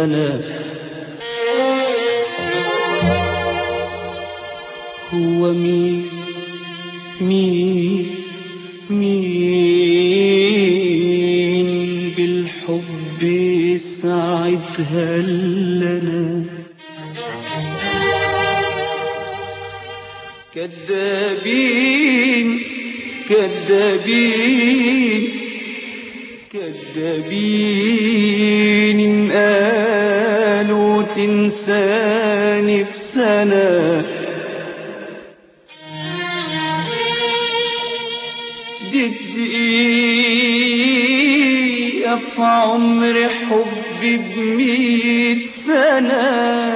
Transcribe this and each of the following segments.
أنا. هو مين بالحب يسعدها لنا؟ كذابين كذابين كذابين قالوا تنساني في سنة. دي الدقيقة في عمر حبي ب100 سنة.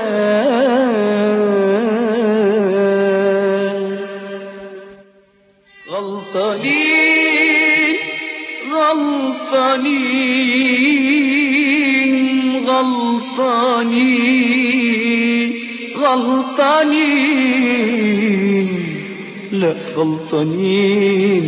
غلطانين غلطانين غلطانين غلطانين لا غلطانين.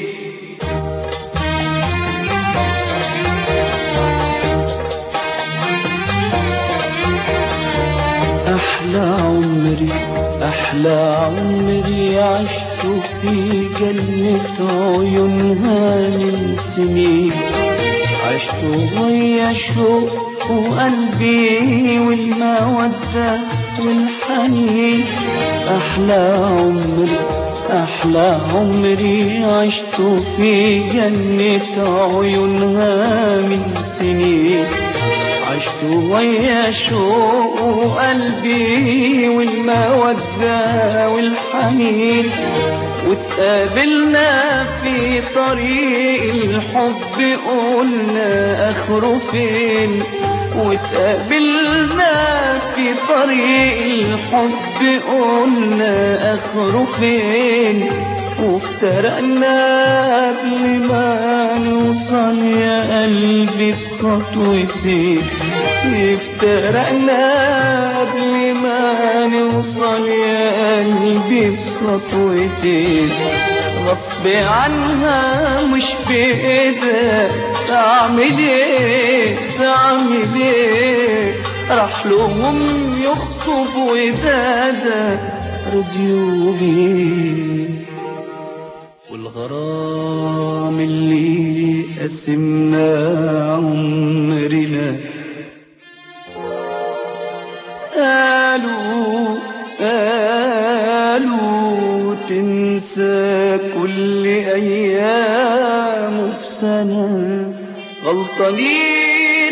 أحلى عمري عشت في جنة عيونها من سنين. عشت ويا شوق وقلبي والمودة والحنين. أحلى عمري عشت في جنة عيونها من سنين. عشت ويا شوق وقلبي والمودة والحنين. واتقابلنا في طريق الحب قلنا آخره فين. واتقابلنا في طريق الحب قلنا آخره فين. وافترقنا قبل ما نوصل يا قلبي بخطوتين. افترقنا قبل ما نوصل يا قلبي بخطوتين. غصب عنها مش بإيدها تعمل ايه راح لهم يخطب ودادا رضيوا بيه. والغرام اللي قسمنا عمرنا قالوا تنسى كل أيامه في سنة. غلطانين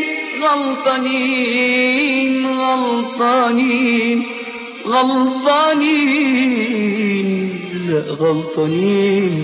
غلطانين غلطانين غلطانين لا غلطانين.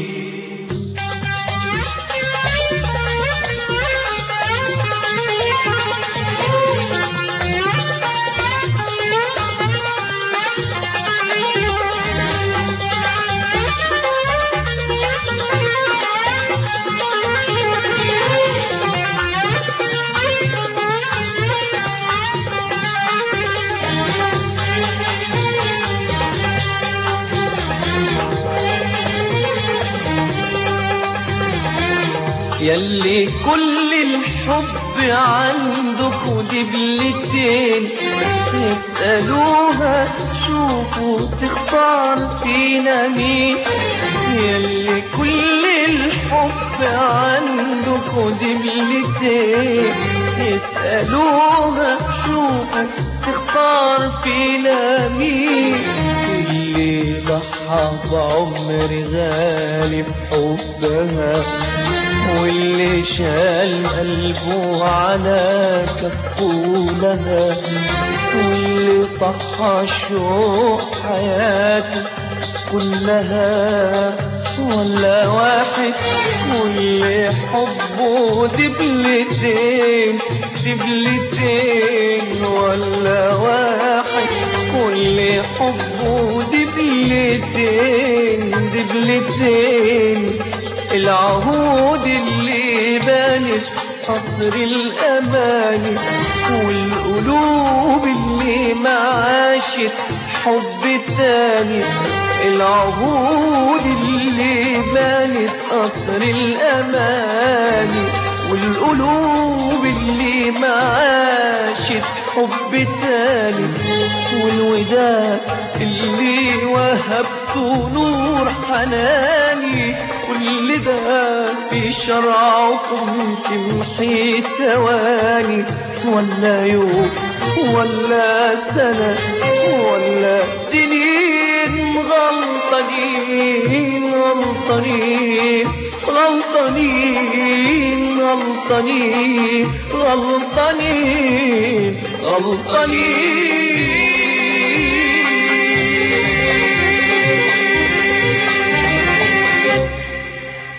يلي كل الحب عندكوا دبلتين. يسألوها شوفوا تختار فينا مين. يلي كل الحب عندكوا دبلتين. يسألوها شوفوا تختار فينا مين. اللي ضحى بعمر غالي في حبها. واللي شال قلبه على كفه لها. واللي صحى شوق حياته كلها. ولا واحد واللي حبه دبلتين دبلتين. ولا واحد واللي حبه دبلتين دبلتين. العهود اللي بانت قصر الأماني. والقلوب اللي ما عاشت حب تاني. العهود اللي بانت قصر الأماني. والقلوب اللي ما عاشت حب تاني، والوداد اللي وهبته نور حناني، كل ده في شرعكم تمحي ثواني، ولا يوم ولا سنة ولا سنين، غلطانين غلطانين غلطانين غلطانين غلطانين غلطانين.